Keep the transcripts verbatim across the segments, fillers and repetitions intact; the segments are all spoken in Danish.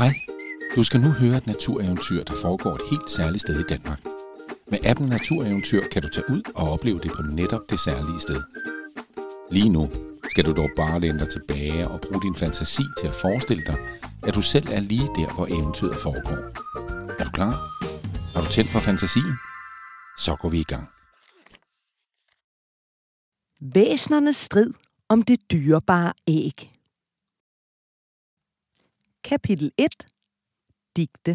Hej, du skal nu høre et natureventyr, der foregår et helt særligt sted i Danmark. Med appen Natureventyr kan du tage ud og opleve det på netop det særlige sted. Lige nu skal du dog bare læne dig tilbage og bruge din fantasi til at forestille dig, at du selv er lige der, hvor eventyret foregår. Er du klar? Har du tændt for fantasien? Så går vi i gang. Væsnernes strid om det dyrebare æg. Kapitel et. Digte.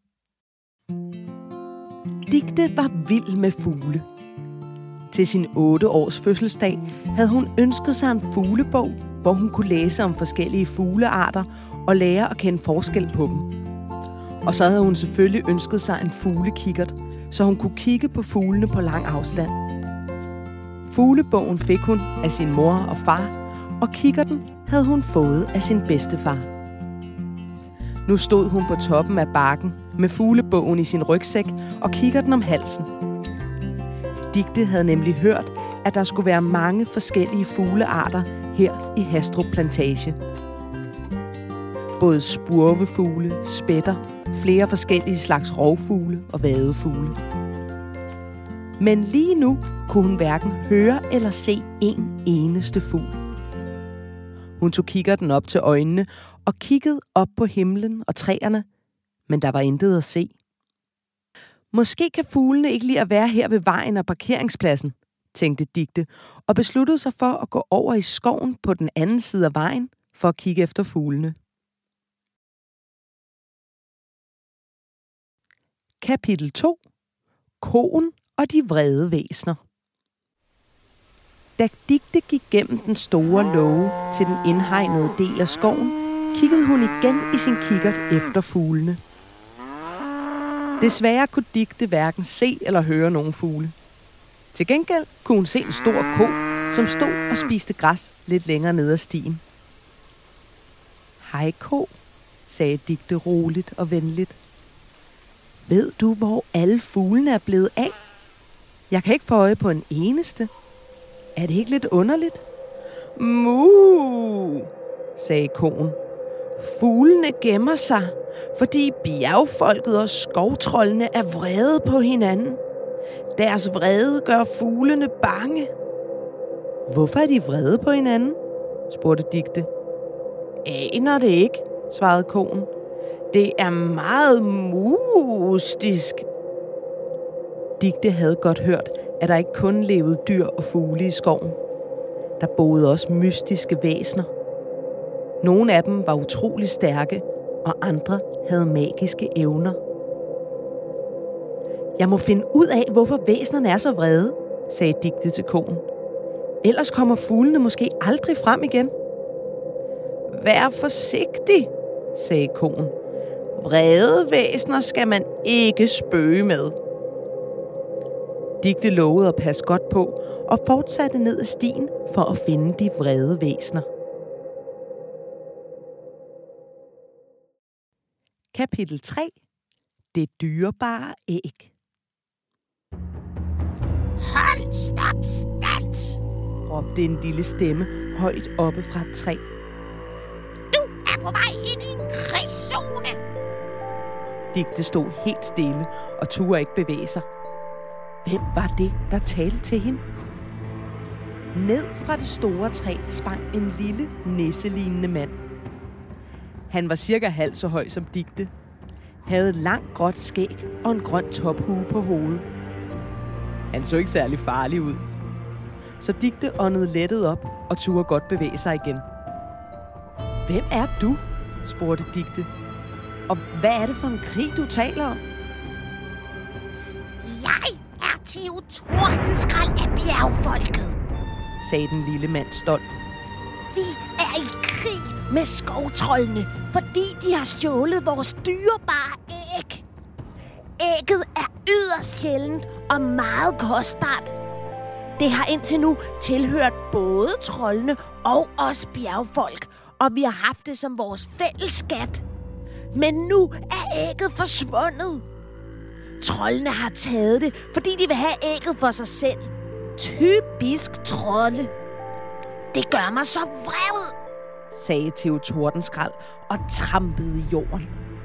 Digte var vild med fugle. Til sin otte års fødselsdag havde hun ønsket sig en fuglebog, hvor hun kunne læse om forskellige fuglearter og lære at kende forskel på dem. Og så havde hun selvfølgelig ønsket sig en fuglekikkert, så hun kunne kigge på fuglene på lang afstand. Fuglebogen fik hun af sin mor og far, og kikkerten havde hun fået af sin bedstefar. Nu stod hun på toppen af bakken med fuglebogen i sin rygsæk og kikkerten om halsen. Digte havde nemlig hørt, at der skulle være mange forskellige fuglearter her i Hastrup Plantage. Både spurvefugle, spætter, flere forskellige slags rovfugle og vadefugle. Men lige nu kunne hun hverken høre eller se en eneste fugl. Hun tog kikkerten op til øjnene og kiggede op på himlen og træerne, men der var intet at se. Måske kan fuglene ikke lide at være her ved vejen og parkeringspladsen, tænkte Digte, og besluttede sig for at gå over i skoven på den anden side af vejen for at kigge efter fuglene. Kapitel to. Koen og de vrede væsner. Da Digte gik gennem den store låge til den indhegnede del af skoven, kiggede hun igen i sin kikkert efter fuglene. Desværre kunne Digte hverken se eller høre nogen fugle. Til gengæld kunne hun se en stor ko, som stod og spiste græs lidt længere ned ad stien. Hej ko, sagde Digte roligt og venligt. Ved du, hvor alle fuglene er blevet af? Jeg kan ikke få øje på en eneste. Er det ikke lidt underligt? Mu, sagde koen. Fuglene gemmer sig, fordi bjergfolket og skovtrollene er vrede på hinanden. Deres vrede gør fuglene bange. Hvorfor er de vrede på hinanden? spurgte Digte. Aner det ikke, svarede koen. Det er meget mystisk. Digte havde godt hørt, at der ikke kun levede dyr og fugle i skoven. Der boede også mystiske væsner. Nogle af dem var utrolig stærke, og andre havde magiske evner. Jeg må finde ud af, hvorfor væsnerne er så vrede, sagde Digte til koen. Ellers kommer fuglene måske aldrig frem igen. Vær forsigtig, sagde koen. Vrede væsner skal man ikke spøge med. Digte lovede at passe godt på og fortsatte ned ad stien for at finde de vrede væsner. Kapitel tre. Det dyrebare æg. Hold, stop, stands! råbte en lille stemme højt oppe fra et træ. Du er på vej ind i en krigszone! Digte stod helt stille og turde ikke bevæge sig. Hvem var det, der talte til hende? Ned fra det store træ sprang en lille, nisselignende mand. Han var cirka halvt så høj som Digte, havde et langt gråt skæg og en grøn tophue på hovedet. Han så ikke særlig farlig ud. Så Digte åndede lettet op og turde godt bevæge sig igen. Hvem er du? spurgte Digte. Og hvad er det for en krig, du taler om? Jeg er Theo Tordenskrald af bjergfolket, sagde den lille mand stolt. Vi er i krig med skovtrollene, fordi de har stjålet vores dyrebare æg. Ægget er yderst sjældent og meget kostbart. Det har indtil nu tilhørt både trollene og os bjergfolk, og vi har haft det som vores fælles skat. Men nu er ægget forsvundet. Trollene har taget det, fordi de vil have ægget for sig selv. Typisk trolde. Det gør mig så vred, sagde Theo Tordenskrald og trampede i jorden.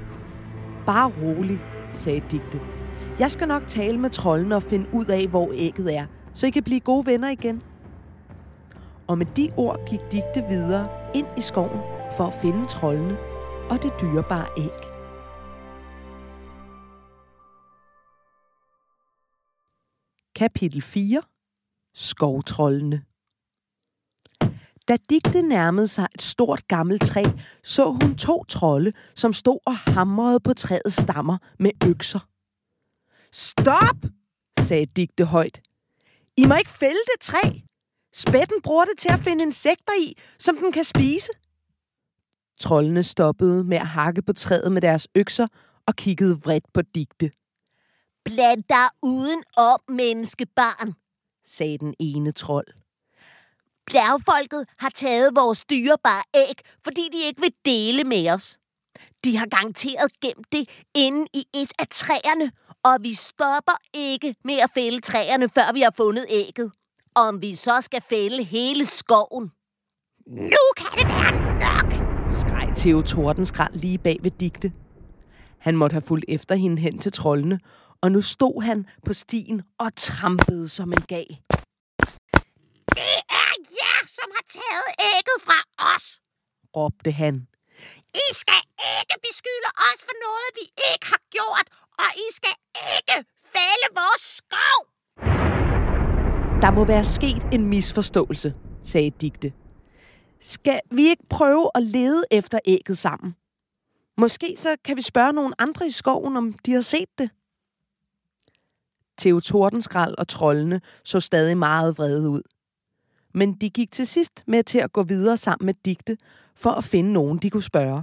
Bare rolig, sagde Dicte. Jeg skal nok tale med troldene og finde ud af, hvor ægget er, så I kan blive gode venner igen. Og med de ord gik Dicte videre ind i skoven for at finde troldene og det dyrebare æg. Kapitel fire. Skovtroldene. Da Dicte nærmede sig et stort gammelt træ, så hun to trolde, som stod og hamrede på træets stammer med økser. Stop, sagde Dicte højt. I må ikke fælde det træ. Spætten bruger det til at finde insekter i, som den kan spise. Troldene stoppede med at hakke på træet med deres økser og kiggede vredt på Dicte. Bland dig uden om, menneskebarn, sagde den ene trold. Bjergfolket har taget vores dyrebare æg, fordi de ikke vil dele med os. De har garanteret gemt det inde i et af træerne, og vi stopper ikke med at fælde træerne, før vi har fundet ægget. Om vi så skal fælde hele skoven. Nu kan det være nok, skreg Theo Tordenskrald lige bag ved Dicte. Han måtte have fulgt efter hende hen til troldene, og nu stod han på stien og trampede som en gal. Det er jer, som har taget ægget fra os, råbte han. I skal ikke beskylde os for noget, vi ikke har gjort, og I skal ikke fælde vores skov. Der må være sket en misforståelse, sagde Dicte. Skal vi ikke prøve at lede efter ægget sammen? Måske så kan vi spørge nogle andre i skoven, om de har set det. Theo Tordenskrald og troldene så stadig meget vrede ud. Men de gik til sidst med til at gå videre sammen med Dicte for at finde nogen, de kunne spørge.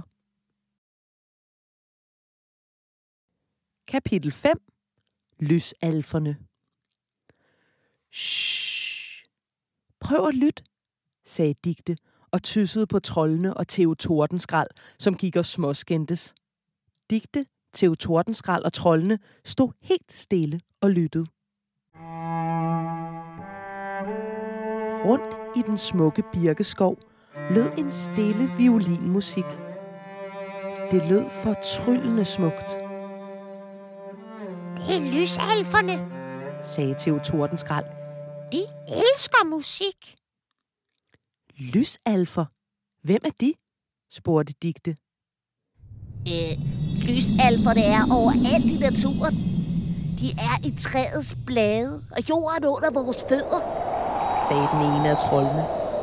Kapitel fem. Lysalferne. Shh. Prøv at lytte, sagde Dicte og tyssede på troldene og Theo Tordenskrald, som gik og småskændtes. Dicte, Theo Tordenskrald og troldene stod helt stille og lyttede. Rundt i den smukke birkeskov lød en stille violinmusik. Det lød fortryllende smukt. Det er lysalferne, sagde Theo Tordenskrald. De elsker musik. Lysalfer? Hvem er de? spurgte Dicte. Øh, lysalferne er overalt i naturen. De er i træets blade og jorden under vores fødder, sagde den ene af troldene.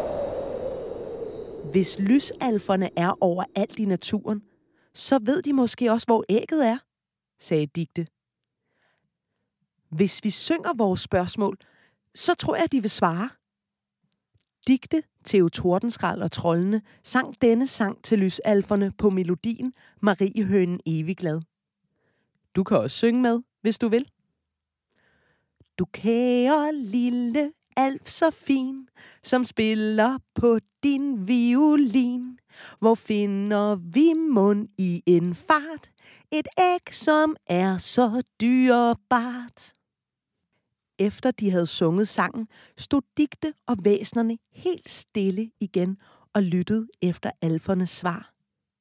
Hvis lysalferne er overalt i naturen, så ved de måske også, hvor ægget er, sagde Dicte. Hvis vi synger vores spørgsmål, så tror jeg, de vil svare. Dicte, Theo Tordenskrald og troldene sang denne sang til lysalferne på melodien Mariehønen Evigglad. Du kan også synge med, hvis du vil. Du kære lille alf så fin, som spiller på din violin. Hvor finder vi mund i en fart, et æg, som er så dyrebart. Efter de havde sunget sangen, stod Dicte og væsnerne helt stille igen og lyttede efter alfernes svar.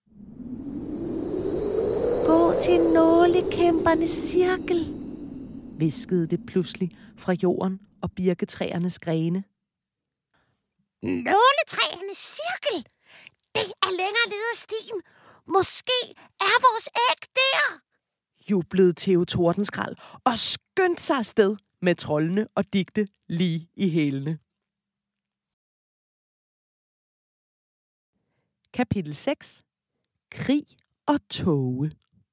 Gå til nålekæmpernes cirkel, hviskede det pludselig fra jorden og birketræernes grene. Nåletræernes cirkel? Det er længere nede ad stien. Måske er vores æg der, jublede Theo Tordenskrald og skyndte sig afsted med troldene og Dicte lige i hælene. Kapitel seks. Krig og tåge.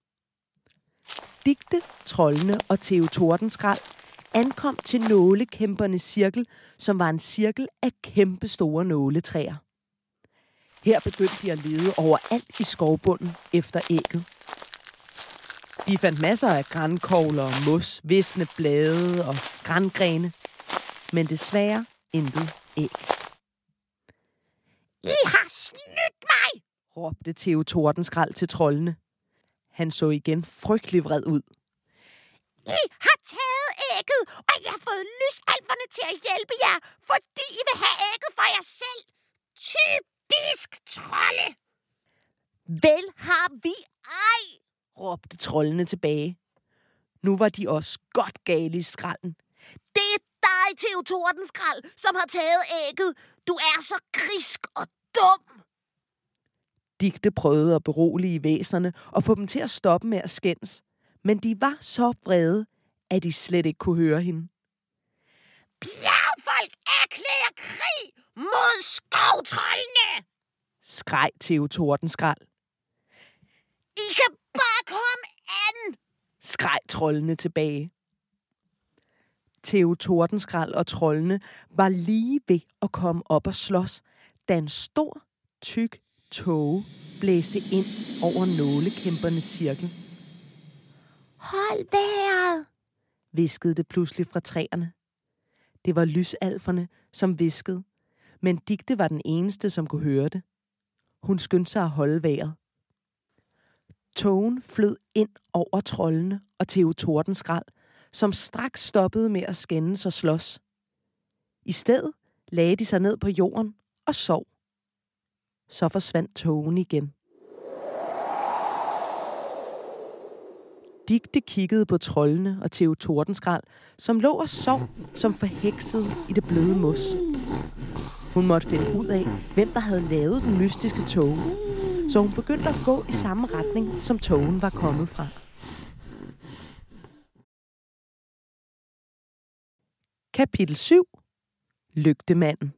Dicte, troldene og Theo Tordenskrald ankom til nålekæmpernes cirkel, som var en cirkel af kæmpe store nåletræer. Her begyndte de at lede overalt i skovbunden efter ægget. De fandt masser af grankogler og mos, visne blade og grangrene, men desværre intet æg. I har snydt mig, råbte Theo Tordenskrald til troldene. Han så igen frygtelig vred ud. I har taget ægget, og jeg har fået lysalferne til at hjælpe jer, fordi I vil have ægget for jer selv. Typisk trolde! Vel har vi ej, råbte troldene tilbage. Nu var de også godt gale i skralden. Det er dig, Theo Tordenskrald, som har taget ægget. Du er så grisk og dum. Digte prøvede at berolige væsnerne og få dem til at stoppe med at skændes. Men de var så vrede, at de slet ikke kunne høre hende. Bjergfolk erklærer krig mod skovtrollene, skreg Theo Tordenskrald. I kan bare komme an, skreg troldene tilbage. Theo Tordenskrald og troldene var lige ved at komme op og slås, da en stor, tyk tåge blæste ind over nålekæmpernes cirkel. Hold vejret, hviskede det pludselig fra træerne. Det var lysalferne, som hviskede, men Digte var den eneste, som kunne høre det. Hun skyndte sig at holde vejret. Tågen flød ind over troldene og Theo Tordenskrald, som straks stoppede med at skændes og slås. I stedet lagde de sig ned på jorden og sov. Så forsvandt tågen igen. Digte kiggede på troldene og Theo Tordenskrald, som lå og sov som forhekset i det bløde mos. Hun måtte finde ud af, hvem der havde lavet den mystiske tåge, så hun begyndte at gå i samme retning, som tågen var kommet fra. Kapitel syv. Lygtemanden.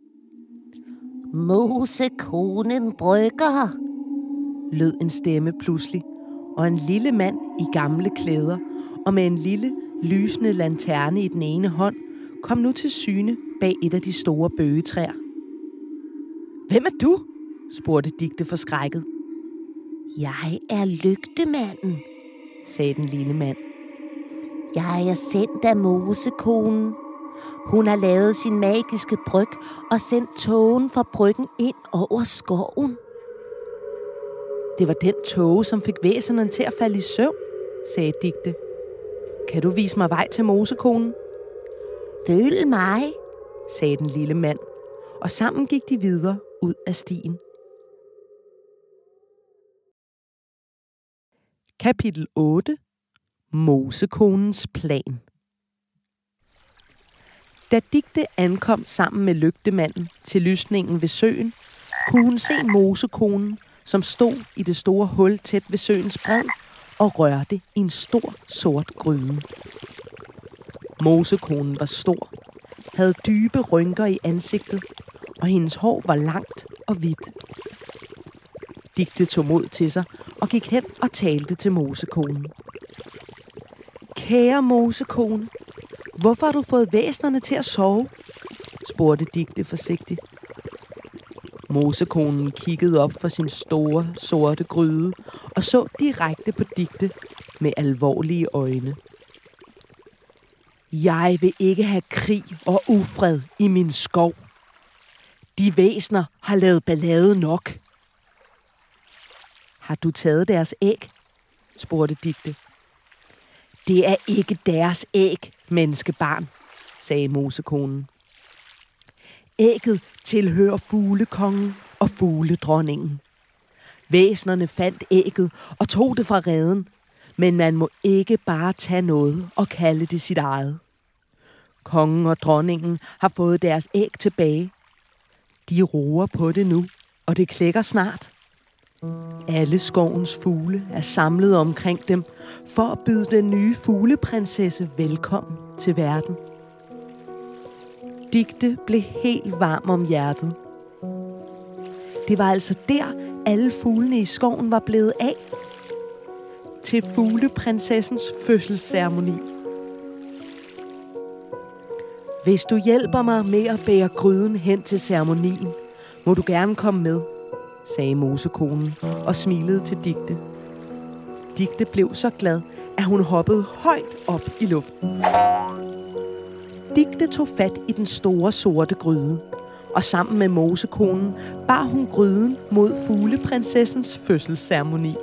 Mosekonen brygger, lød en stemme pludselig, og en lille mand i gamle klæder og med en lille, lysende lanterne i den ene hånd, kom nu til syne bag et af de store bøgetræer. Hvem er du? spurgte Digte forskrækket. Jeg er lygtemanden, sagde den lille mand. Jeg er sendt af Mosekonen. Hun har lavet sin magiske bryg og sendt tågen fra bryggen ind over skoven. Det var den tåge, som fik væsenerne til at falde i søvn, sagde Digte. Kan du vise mig vej til Mosekonen? Følg mig, sagde den lille mand, og sammen gik de videre ud af stien. Kapitel otte. Mosekonens plan. Da Digte ankom sammen med lygtemanden til lysningen ved søen, kunne hun se Mosekonen, som stod i det store hul tæt ved søens bred og rørte i en stor sort gryde. Mosekonen var stor, havde dybe rynker i ansigtet, og hendes hår var langt og hvidt. Digte tog mod til sig og gik hen og talte til Mosekonen. Kære Mosekone, hvorfor har du fået væsnerne til at sove? spurgte Digte forsigtigt. Mosekonen kiggede op fra sin store, sorte gryde og så direkte på Digte med alvorlige øjne. Jeg vil ikke have krig og ufred i min skov. De væsner har lavet ballade nok. Har du taget deres æg? spurgte Digte. Det er ikke deres æg, menneskebarn, sagde Mosekonen. Ægget tilhører fuglekongen og fugledronningen. Væsnerne fandt ægget og tog det fra reden, men man må ikke bare tage noget og kalde det sit eget. Kongen og dronningen har fået deres æg tilbage. De roer på det nu, og det klækker snart. Alle skovens fugle er samlet omkring dem for at byde den nye fugleprinsesse velkommen til verden. Digte blev helt varm om hjertet. Det var altså der, alle fuglene i skoven var blevet af. Til fugleprinsessens fødselsceremoni. Hvis du hjælper mig med at bære gryden hen til ceremonien, må du gerne komme med, sagde Mosekonen og smilede til Digte. Digte blev så glad, at hun hoppede højt op i luften. Digte tog fat i den store sorte gryde, og sammen med Mosekonen bar hun gryden mod fugleprinsessens fødselsceremoni.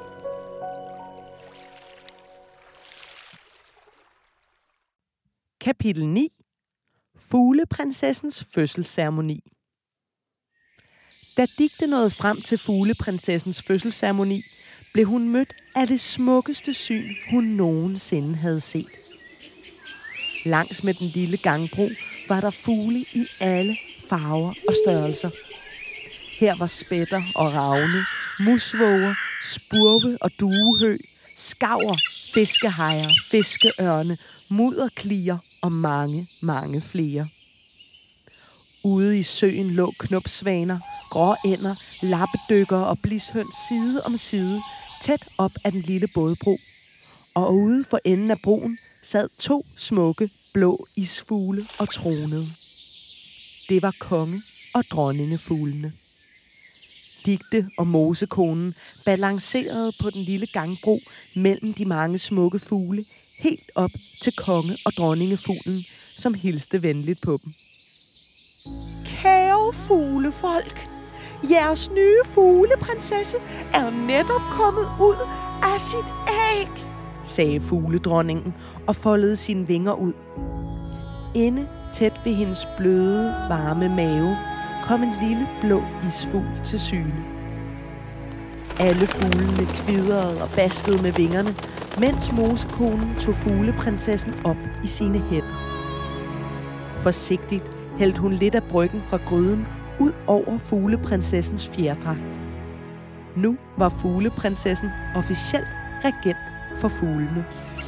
Kapitel ni. Fugleprinsessens fødselsceremoni. Da Digte nåede frem til fugleprinsessens fødselsceremoni, blev hun mødt af det smukkeste syn, hun nogensinde havde set. Langs med den lille gangbro var der fugle i alle farver og størrelser. Her var spætter og ravne, musvåger, spurve og duehø, skarver, fiskehajer, fiskeørne, mudderklier og mange, mange flere. Ude i søen lå knopsvaner, gråænder, lappedykker og blishøns side om side, tæt op ad den lille bådbro. Og ude for enden af broen sad to smukke, blå isfugle og tronede. Det var konge- og dronningefuglene. Digte og mosekonen balancerede på den lille gangbro mellem de mange smukke fugle, helt op til konge- og dronningefuglen, som hilste venligt på dem. Kære fuglefolk, jeres nye fugleprinsesse er netop kommet ud af sit æg, sagde fugledronningen og foldede sine vinger ud. Inde tæt ved hendes bløde, varme mave kom en lille blå isfugl til syne. Alle fuglene kvidrede og baskede med vingerne, mens mosekonen tog fugleprinsessen op i sine hænder. Forsigtigt hældte hun lidt af bryggen fra gryden ud over fugleprinsessens fjerdragt. Nu var fugleprinsessen officielt regent for fuglene.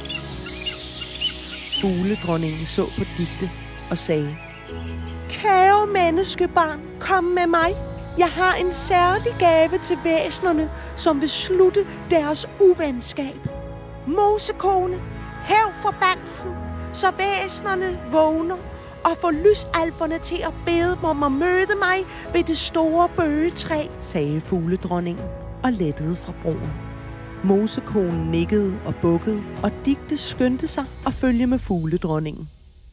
Fugledronningen så på Digte og sagde: Kære menneskebarn, kom med mig. Jeg har en særlig gave til væsnerne, som vil slutte deres uvenskab. Mosekone, hæv forbandelsen, så væsnerne vågner, og få lysalferne til at bede dem om at møde mig ved det store bøgetræ, sagde fugledronningen og lettede fra broen. Mosekonen nikkede og bukkede, og Digte skyndte sig at følge med fugledronningen.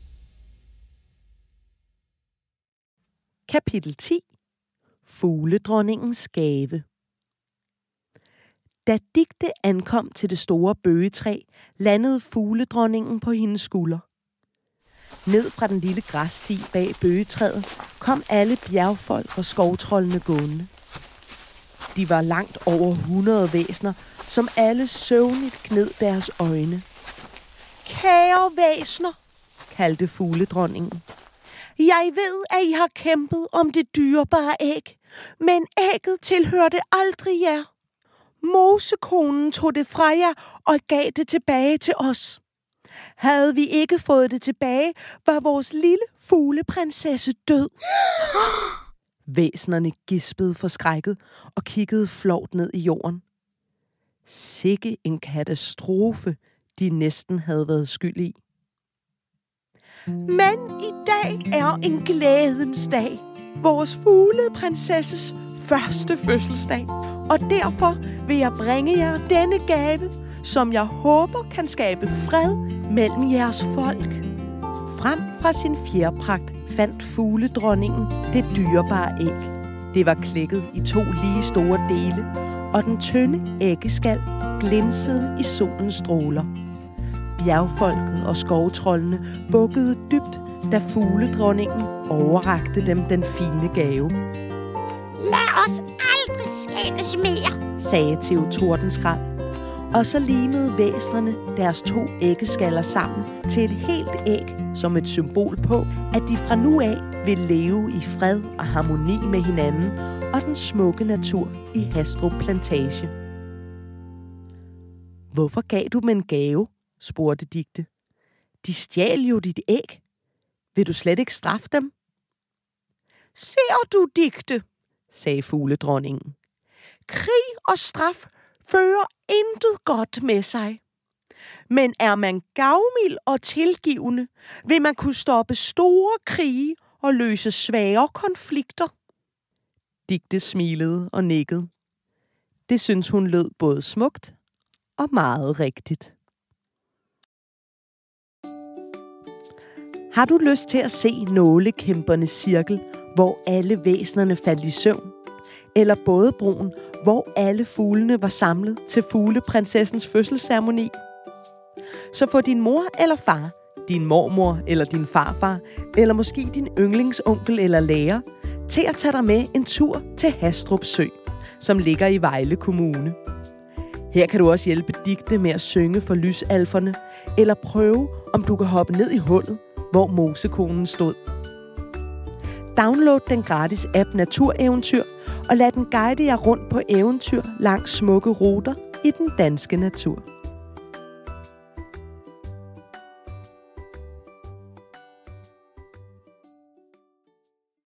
Kapitel ti. Fugledronningens gave. Da Digte ankom til det store bøgetræ, landede fugledronningen på hendes skulder. Ned fra den lille græssti bag bøgetræet kom alle bjergfolk og skovtrollene gående. De var langt over hundrede væsner, som alle søvnigt gned deres øjne. Kære væsner, kaldte fugledronningen. Jeg ved, at I har kæmpet om det dyrebare æg, men ægget tilhørte aldrig jer. Mosekonen tog det fra jer og gav det tilbage til os. Havde vi ikke fået det tilbage, var vores lille fugleprinsesse død. Væsnerne gispede forskrækket og kiggede flovt ned i jorden. Sikke en katastrofe, de næsten havde været skyld i. Men i dag er en glædens dag. Vores fugleprinsesses første fødselsdag. Og derfor vil jeg bringe jer denne gave, som jeg håber kan skabe fred mellem jeres folk. Frem fra sin fjerpragt fandt fugledronningen det dyrebare æg. Det var klækket i to lige store dele, og den tynde æggeskal glinsede i solens stråler. Bjergfolket og skovtrollene bukkede dybt, da fugledronningen overrakte dem den fine gave. Lad os aldrig skændes mere, sagde Theo Tordenskrald. Og så limede væsnerne deres to æggeskaller sammen til et helt æg som et symbol på, at de fra nu af vil leve i fred og harmoni med hinanden og den smukke natur i Hastrup Plantage. Hvorfor gav du dem en gave? Spurgte Digte. De stjal jo dit æg. Vil du slet ikke straffe dem? Ser du, Digte, sagde fugledronningen. Krig og straf fører intet godt med sig. Men er man gavmild og tilgivende, vil man kunne stoppe store krige og løse svære konflikter. Digte smilede og nikkede. Det synes hun lød både smukt og meget rigtigt. Har du lyst til at se nålekæmpernes cirkel, hvor alle væsnerne faldt i søvn? Eller bådebroen, hvor alle fuglene var samlet til fugleprinsessens fødselsceremoni? Så få din mor eller far, din mormor eller din farfar, eller måske din yndlingsonkel eller lærer, til at tage dig med en tur til Hastrup Sø, som ligger i Vejle Kommune. Her kan du også hjælpe digte med at synge for lysalferne, eller prøve, om du kan hoppe ned i hullet, hvor mosekonen stod. Download den gratis app Natureventyr, og lad den guide jer rundt på eventyr langs smukke ruter i den danske natur.